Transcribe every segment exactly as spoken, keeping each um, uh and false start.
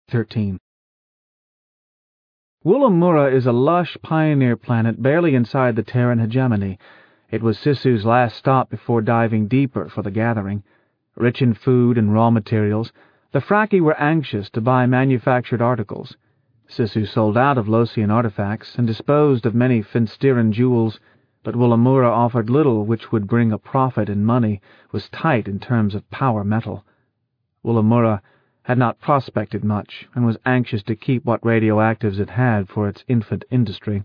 thirteen. Woolamura is a lush pioneer planet barely inside the Terran hegemony. It was Sisu's last stop before diving deeper for the gathering. Rich in food and raw materials, the Fraki were anxious to buy manufactured articles. Sisu sold out of Losian artifacts and disposed of many Finsteran jewels, but Woolamura offered little which would bring a profit in money, was tight in terms of power metal. Woolamura had not prospected much, and was anxious to keep what radioactives it had for its infant industry.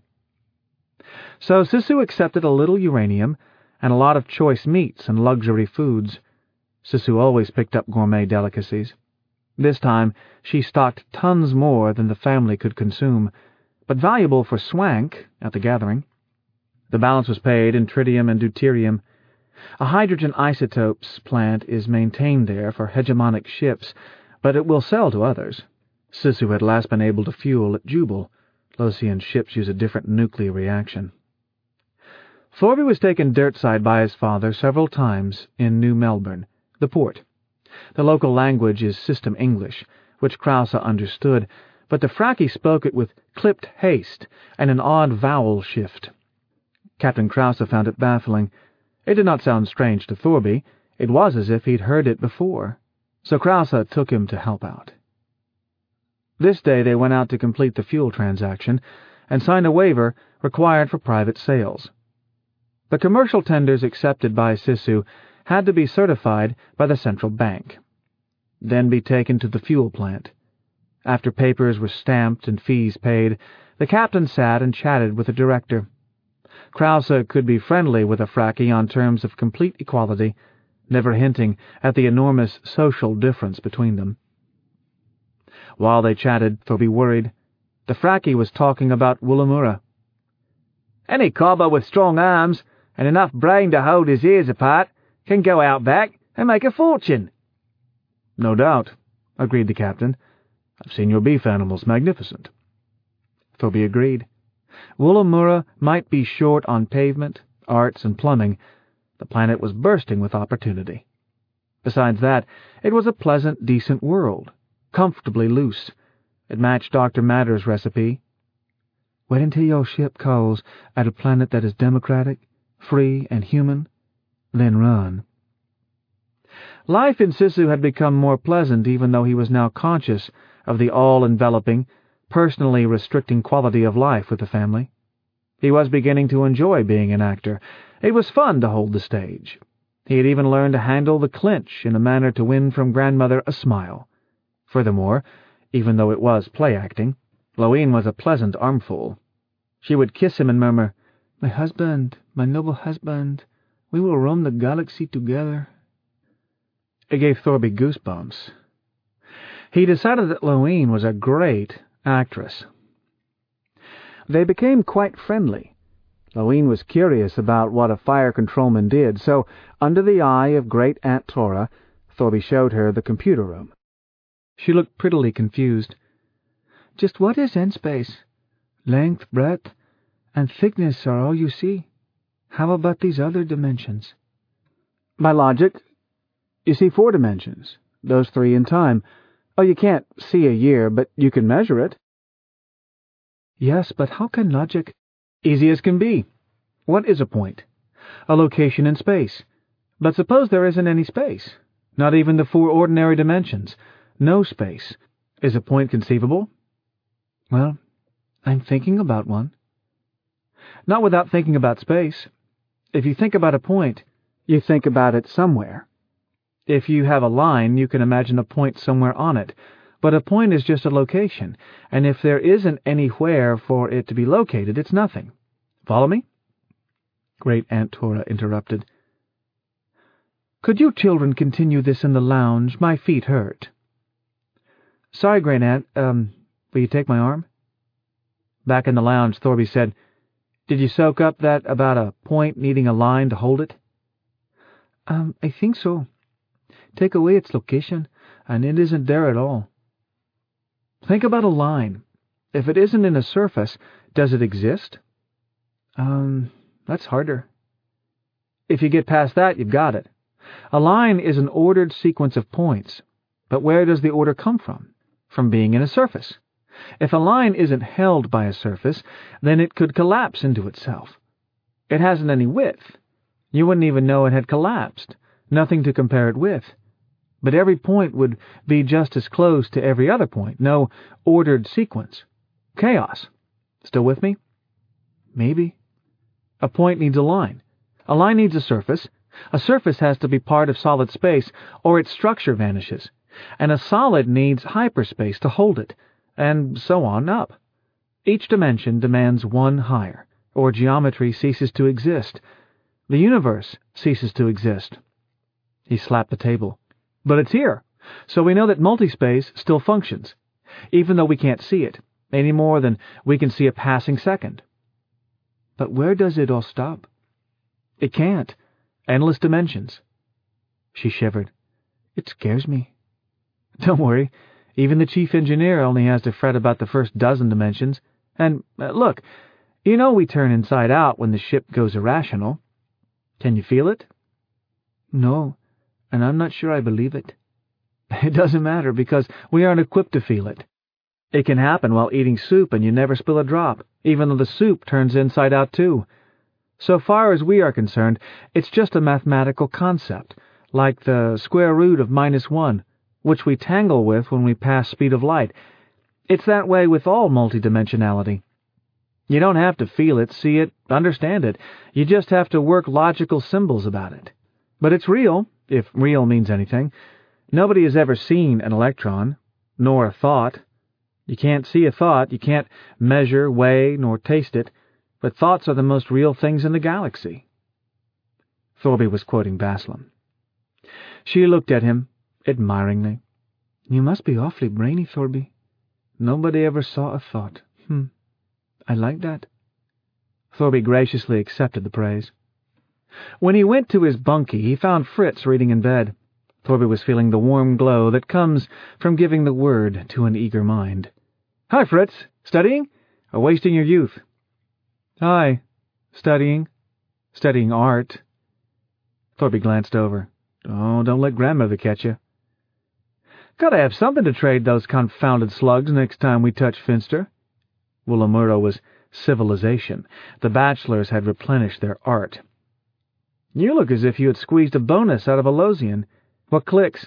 So Sisu accepted a little uranium and a lot of choice meats and luxury foods. Sisu always picked up gourmet delicacies. This time she stocked tons more than the family could consume, but valuable for Swank at the gathering. The balance was paid in tritium and deuterium. A hydrogen isotopes plant is maintained there for hegemonic ships, but it will sell to others. Sisu had last been able to fuel at Jubal. Losian ships use a different nuclear reaction. Thorby was taken dirtside by his father several times in New Melbourne, the port. The local language is System English, which Krause understood, but the Fraki spoke it with clipped haste and an odd vowel shift. Captain Krause found it baffling. It did not sound strange to Thorby. It was as if he'd heard it before. So Krause took him to help out. This day they went out to complete the fuel transaction and signed a waiver required for private sales. The commercial tenders accepted by Sisu had to be certified by the central bank, then be taken to the fuel plant. After papers were stamped and fees paid, the captain sat and chatted with the director. Krause could be friendly with a Fraki on terms of complete equality, never hinting at the enormous social difference between them. While they chatted, Thorby worried. The Fraki was talking about Woolamura. Any cobber with strong arms and enough brain to hold his ears apart can go out back and make a fortune. No doubt, agreed the captain. I've seen your beef animals magnificent. Thorby agreed. Woolamura might be short on pavement, arts, and plumbing. The planet was bursting with opportunity. Besides that, it was a pleasant, decent world, comfortably loose. It matched Doctor Matter's recipe. Wait until your ship calls at a planet that is democratic, free, and human, then run. Life in Sisu had become more pleasant, even though he was now conscious of the all-enveloping, personally restricting quality of life with the family. He was beginning to enjoy being an actor. It was fun to hold the stage. He had even learned to handle the clinch in a manner to win from grandmother a smile. Furthermore, even though it was play-acting, Loeen was a pleasant armful. She would kiss him and murmur, "My husband, my noble husband, we will roam the galaxy together." It gave Thorby goosebumps. He decided that Loeen was a great actress. They became quite friendly. Loeen was curious about what a fire controlman did, so, under the eye of great Aunt Tora, Thorby showed her the computer room. She looked prettily confused. "Just what is N-space? Length, breadth, and thickness are all you see. How about these other dimensions?" "By logic, you see four dimensions, those three in time. Oh, you can't see a year, but you can measure it." "Yes, but how can logic—" "Easy as can be. What is a point? A location in space. But suppose there isn't any space, not even the four ordinary dimensions. No space. Is a point conceivable?" "Well, I'm thinking about one." "Not without thinking about space. If you think about a point, you think about it somewhere. If you have a line, you can imagine a point somewhere on it, but a point is just a location, and if there isn't anywhere for it to be located, it's nothing. Follow me?" Great Aunt Tora interrupted. "Could you children continue this in the lounge? My feet hurt." "Sorry, Great Aunt. Um, will you take my arm?" Back in the lounge, Thorby said, "Did you soak up that about a point needing a line to hold it?" Um, I think so. Take away its location, and it isn't there at all." "Think about a line. If it isn't in a surface, does it exist?" Um, that's harder." "If you get past that, you've got it. A line is an ordered sequence of points. But where does the order come from? From being in a surface. If a line isn't held by a surface, then it could collapse into itself. It hasn't any width. You wouldn't even know it had collapsed. Nothing to compare it with. But every point would be just as close to every other point. No ordered sequence. Chaos. Still with me? Maybe. A point needs a line. A line needs a surface. A surface has to be part of solid space, or its structure vanishes. And a solid needs hyperspace to hold it, and so on up. Each dimension demands one higher, or geometry ceases to exist. The universe ceases to exist. He slapped the table. But it's here, so we know that multispace still functions, even though we can't see it, any more than we can see a passing second. But where does it all stop? It can't. Endless dimensions. She shivered. It scares me. Don't worry. Even the chief engineer only has to fret about the first dozen dimensions. And, uh, look, you know we turn inside out when the ship goes irrational. Can you feel it? No, and I'm not sure I believe it. It doesn't matter, because we aren't equipped to feel it. It can happen while eating soup and you never spill a drop, even though the soup turns inside out too. So far as we are concerned, it's just a mathematical concept, like the square root of minus one, which we tangle with when we pass speed of light. It's that way with all multidimensionality. You don't have to feel it, see it, understand it. You just have to work logical symbols about it. But it's real, if real means anything. Nobody has ever seen an electron, nor a thought. You can't see a thought, you can't measure, weigh, nor taste it, but thoughts are the most real things in the galaxy. Thorby was quoting Baslam. She looked at him, admiringly. You must be awfully brainy, Thorby. Nobody ever saw a thought. Hmm. I like that. Thorby graciously accepted the praise. When he went to his bunkie, he found Fritz reading in bed. Thorby was feeling the warm glow that comes from giving the word to an eager mind. Hi, Fritz. Studying? Or wasting your youth? Hi. Studying. Studying art. Thorby glanced over. Oh, don't let grandmother catch you. Gotta have something to trade those confounded slugs next time we touch Finster. Woolamurta was civilization. The bachelors had replenished their art. You look as if you had squeezed a bonus out of a Losian. What clicks?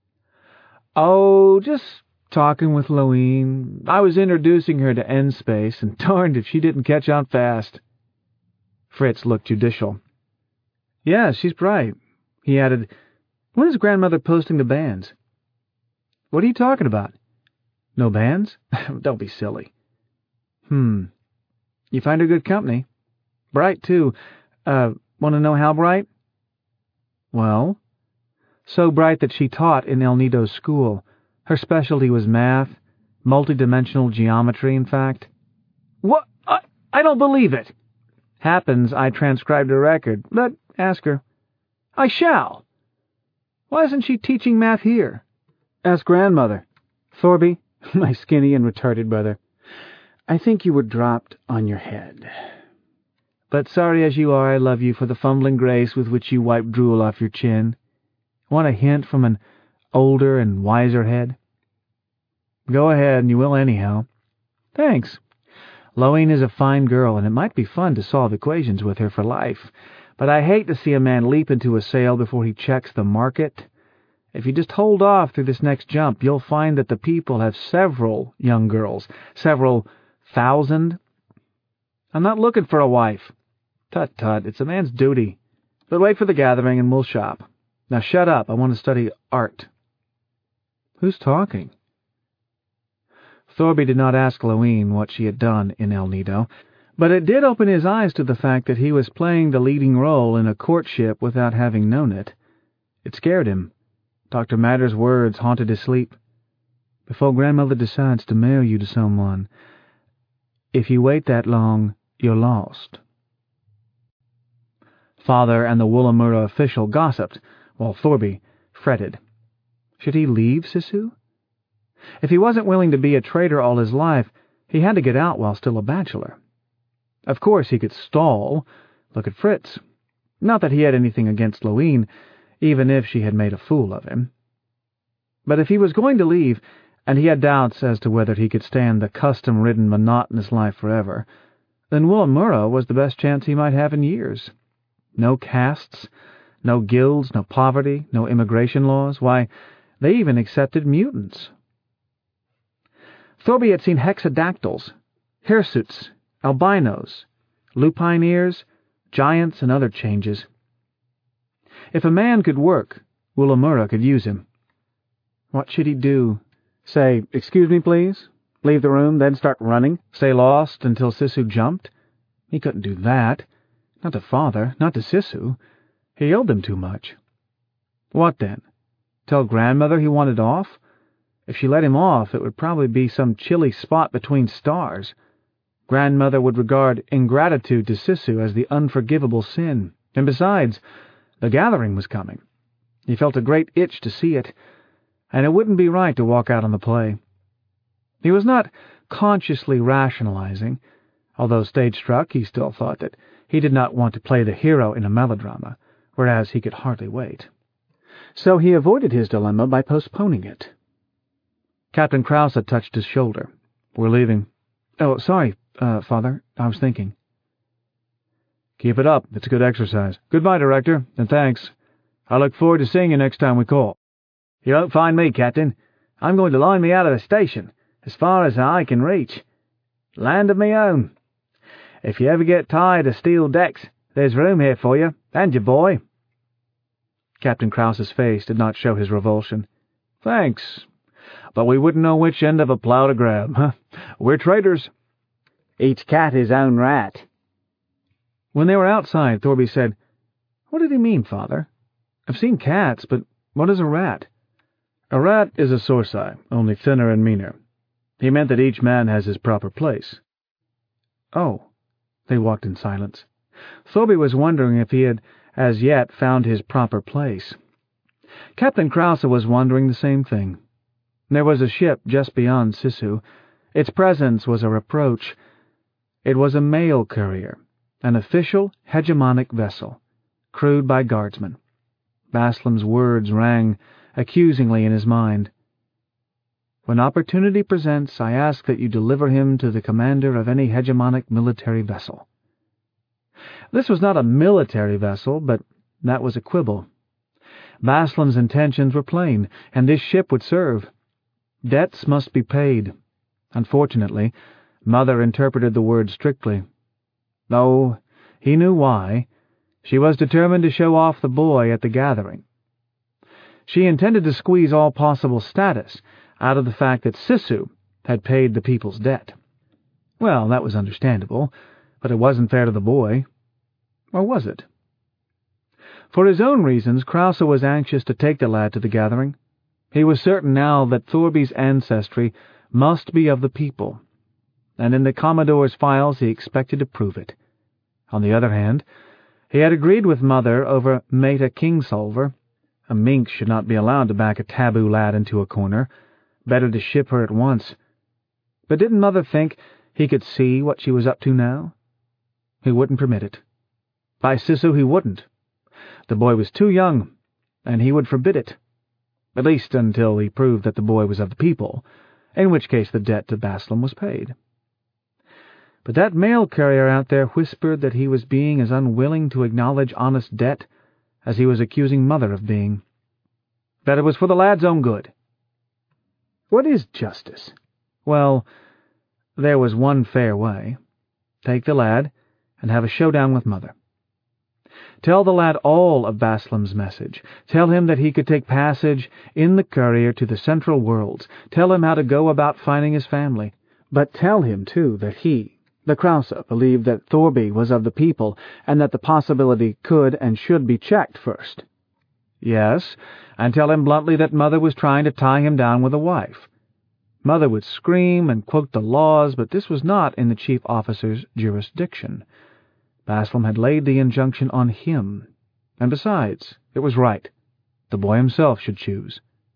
Oh, just talking with Loeen. I was introducing her to N-Space, and darned if she didn't catch on fast. Fritz looked judicial. Yeah, she's bright. He added, when is grandmother posting the bands? What are you talking about? No bands? Don't be silly. Hmm. You find her good company. Bright, too. Uh, want to know how bright? Well, so bright that she taught in El Nido's school. Her specialty was math, multidimensional geometry, in fact. What? I, I don't believe it. Happens I transcribed her record, but ask her. I shall. Why isn't she teaching math here? Ask grandmother. Thorby, my skinny and retarded brother, I think you were dropped on your head. But sorry as you are, I love you for the fumbling grace with which you wipe drool off your chin. Want a hint from an older and wiser head? Go ahead, and you will anyhow. Thanks. Loeen is a fine girl, and it might be fun to solve equations with her for life, but I hate to see a man leap into a sale before he checks the market. If you just hold off through this next jump, you'll find that the people have several young girls, several thousand. I'm not looking for a wife. Tut, tut, it's a man's duty. But wait for the gathering and we'll shop. Now shut up, I want to study art. Who's talking? Thorby did not ask Loeen what she had done in El Nido, but it did open his eyes to the fact that he was playing the leading role in a courtship without having known it. It scared him. Doctor Matter's words haunted his sleep. Before grandmother decides to marry you to someone, if you wait that long, you're lost. Father and the Woolamurta official gossiped, while Thorby fretted. Should he leave Sisu? If he wasn't willing to be a traitor all his life, he had to get out while still a bachelor. Of course he could stall. Look at Fritz. Not that he had anything against Loeen, even if she had made a fool of him. But if he was going to leave, and he had doubts as to whether he could stand the custom-ridden, monotonous life forever, then Woolloomoora was the best chance he might have in years. No castes, no guilds, no poverty, no immigration laws. Why, they even accepted mutants. Thorby had seen hexadactyls, hirsuts, albinos, lupine ears, giants, and other changes. If a man could work, Woolloomoora could use him. What should he do? Say, "Excuse me, please," leave the room, then start running, stay lost until Sisu jumped? He couldn't do that. Not to Father, not to Sisu. He owed them too much. What then? Tell Grandmother he wanted off? If she let him off, it would probably be some chilly spot between stars. Grandmother would regard ingratitude to Sisu as the unforgivable sin. And besides, the gathering was coming. He felt a great itch to see it, and it wouldn't be right to walk out on the play. He was not consciously rationalizing. Although stage-struck, he still thought that he did not want to play the hero in a melodrama, whereas he could hardly wait. So he avoided his dilemma by postponing it. Captain Krause had touched his shoulder. "We're leaving." "Oh, sorry, uh, Father. I was thinking." "Keep it up. It's good exercise. Goodbye, Director, and thanks. I look forward to seeing you next time we call." "You won't find me, Captain. I'm going to line me out of the station, as far as the eye can reach. Land of me own. If you ever get tired of steel decks, there's room here for you, and your boy." Captain Krause's face did not show his revulsion. "Thanks, but we wouldn't know which end of a plow to grab, huh? We're traders." "Each cat his own rat." When they were outside, Thorby said, "What did he mean, Father? I've seen cats, but what is a rat?" "A rat is a sorci, only thinner and meaner. He meant that each man has his proper place." "Oh." They walked in silence. Thorby was wondering if he had as yet found his proper place. Captain Krause was wondering the same thing. There was a ship just beyond Sisu. Its presence was a reproach. It was a mail courier, an official hegemonic vessel, crewed by guardsmen. Baslam's words rang accusingly in his mind. "When opportunity presents, I ask that you deliver him to the commander of any hegemonic military vessel." This was not a military vessel, but that was a quibble. Baslam's intentions were plain, and this ship would serve. Debts must be paid. Unfortunately, Mother interpreted the words strictly. Oh, he knew why. She was determined to show off the boy at the gathering. She intended to squeeze all possible status out of the fact that Sisu had paid the people's debt. Well, that was understandable, but it wasn't fair to the boy. Or was it? For his own reasons, Krause was anxious to take the lad to the gathering. He was certain now that Thorby's ancestry must be of the people, and in the Commodore's files he expected to prove it. On the other hand, he had agreed with Mother over Meta Kingsolver. A minx should not be allowed to back a taboo lad into a corner. Better to ship her at once. But didn't Mother think he could see what she was up to now? He wouldn't permit it. By Sisu, he wouldn't. The boy was too young, and he would forbid it. At least until he proved that the boy was of the people, in which case the debt to Baslam was paid. But that mail carrier out there whispered that he was being as unwilling to acknowledge honest debt as he was accusing Mother of being. That it was for the lad's own good. What is justice? Well, there was one fair way. Take the lad and have a showdown with Mother. Tell the lad all of Baslam's message. Tell him that he could take passage in the courier to the Central Worlds. Tell him how to go about finding his family. But tell him, too, that he, the Krause, believed that Thorby was of the people, and that the possibility could and should be checked first. Yes, and tell him bluntly that Mother was trying to tie him down with a wife. Mother would scream and quote the laws, but this was not in the chief officer's jurisdiction. Baslam had laid the injunction on him, and besides, it was right. The boy himself should choose.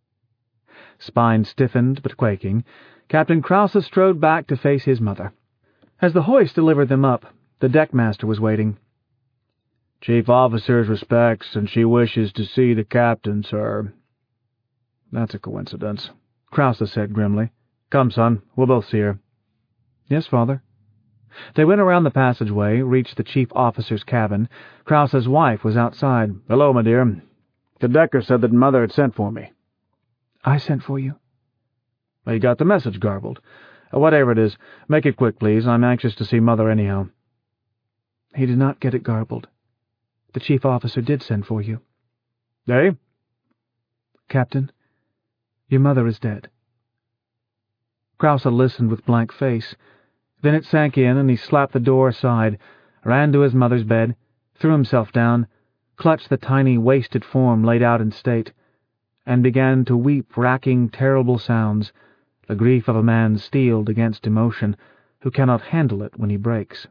Spine stiffened but quaking, Captain Krause strode back to face his mother. As the hoist delivered them up, the deckmaster was waiting. "Chief officer's respects, and she wishes to see the captain, sir." "That's a coincidence. Krause said grimly. "Come, son, we'll both see her." "Yes, Father." They went around the passageway, reached the chief officer's cabin. Krause's wife was outside. "Hello, my dear. The Decker said that Mother had sent for me." "I sent for you." "Well, you got the message garbled. Uh, whatever it is, make it quick, please. I'm anxious to see Mother anyhow." "He did not get it garbled. The chief officer did send for you." "Eh?" "Captain, your mother is dead." Krause listened with blank face. Then it sank in, and he slapped the door aside, ran to his mother's bed, threw himself down, clutched the tiny, wasted form laid out in state, and began to weep racking, terrible sounds, the grief of a man steeled against emotion, who cannot handle it when he breaks.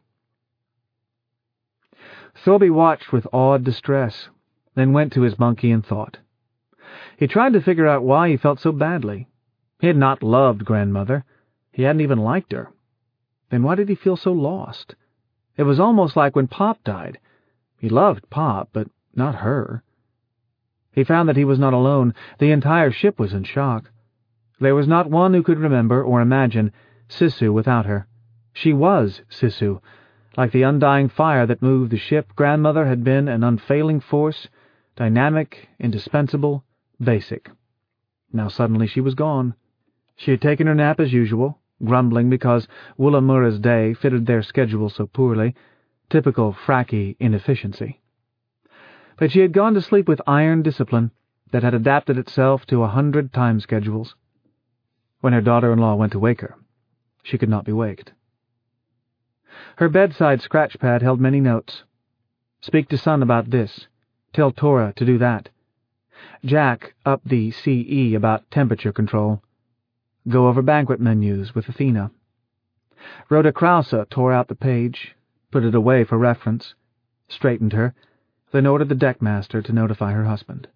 Thorby watched with awed distress, then went to his bunkie and thought. He tried to figure out why he felt so badly. He had not loved grandmother. He hadn't even liked her. Then why did he feel so lost? It was almost like when Pop died. He loved Pop, but not her. He found that he was not alone. The entire ship was in shock. There was not one who could remember or imagine Sisu without her. She was Sisu. Like the undying fire that moved the ship, grandmother had been an unfailing force, dynamic, indispensable, basic. Now suddenly she was gone. She had taken her nap as usual, grumbling because Woolamura's day fitted their schedule so poorly, typical Frackie inefficiency. But she had gone to sleep with iron discipline that had adapted itself to a hundred time schedules. When her daughter-in-law went to wake her, she could not be waked. Her bedside scratch-pad held many notes. Speak to Son about this. Tell Tora to do that. Jack up the C E about temperature control. Go over banquet menus with Athena. Rhoda Krause tore out the page, put it away for reference, straightened her, then ordered the deckmaster to notify her husband.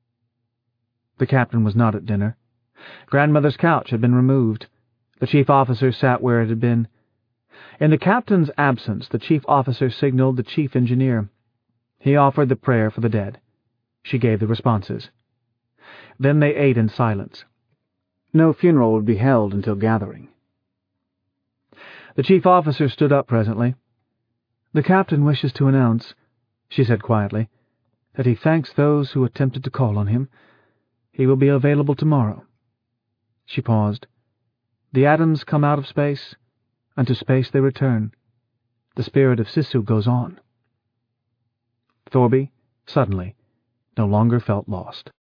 The captain was not at dinner. Grandmother's couch had been removed. The chief officer sat where it had been. In the captain's absence, the chief officer signaled the chief engineer. He offered the prayer for the dead. She gave the responses. Then they ate in silence. No funeral would be held until gathering. The chief officer stood up presently. "The captain wishes to announce," she said quietly, "that he thanks those who attempted to call on him. He will be available tomorrow." She paused. "The atoms come out of space, and to space they return. The spirit of Sisu goes on." Thorby, suddenly, no longer felt lost.